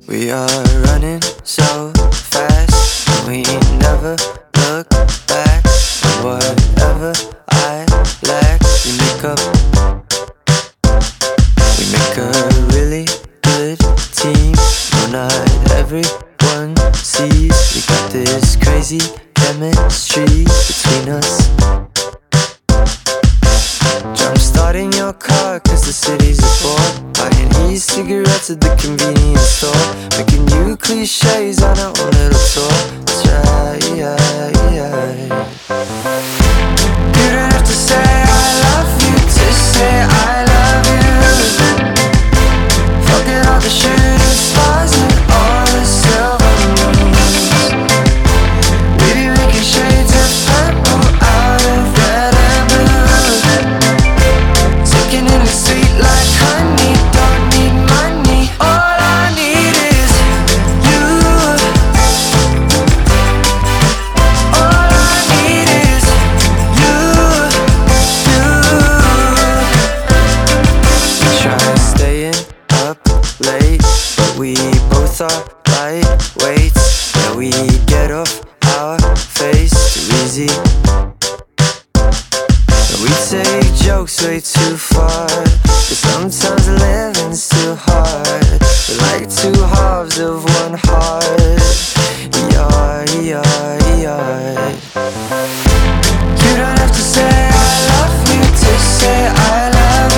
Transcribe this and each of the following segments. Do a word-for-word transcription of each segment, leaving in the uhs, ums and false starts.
We are running so fast, and we never look back. And whatever I lack, we make up. We make a really good team. No, not everyone sees we got this crazy chemistry between us. Jump starting your car cause the city's a bore. Buying e-cigarettes at the convenience store. Making new cliches on our own little tour. That's right, yeah, yeah. You don't have to say I love you to say I love you. Forget all the shooting stars and all the silver moons. We be making shades of purple out of red and blue. Taking in the sweet like honey. Don't need money. All I need is you. All I need is you. You. We try staying up late, but we both are lightweights. Yeah, we get off our face too easy. We take jokes way too far, but sometimes living's too hard. We're like two halves of one heart. Yeah, yeah, yeah. You don't have to say I love you to say I love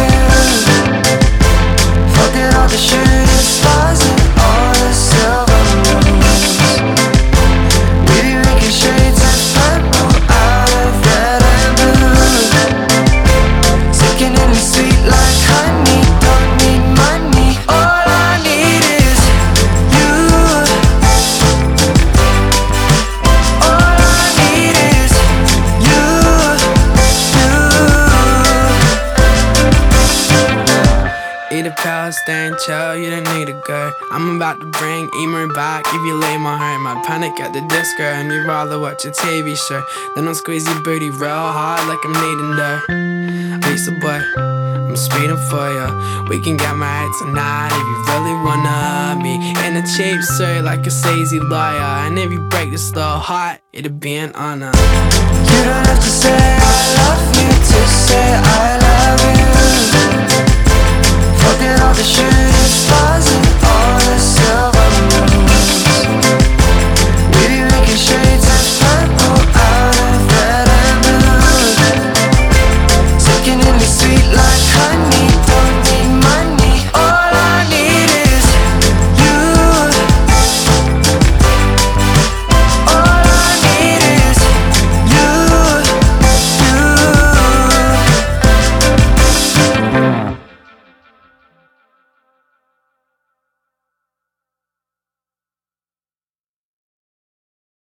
you. Forget all the shooting stars and all the silver moons. We be making shades of purple out of red and blue. Taking in the sweet like honey. Don't need money. All I need is you. All I need is you. You. Eat a pill, stay and chill, you don't need to go. I'm about to bring emo back if you leave my home. I panic at the disco and you'd rather watch a T V show. Then I'll squeeze your booty real hard like I'm needing dough. Lisa boy, I'm speeding for ya. We can get married tonight if you really wanna be in a cheap suit like a sleazy lawyer. And if you break this little heart, it'll be an honor. You don't have to say I love you to say I love you. Forget all the shooting stars and all the silver moons.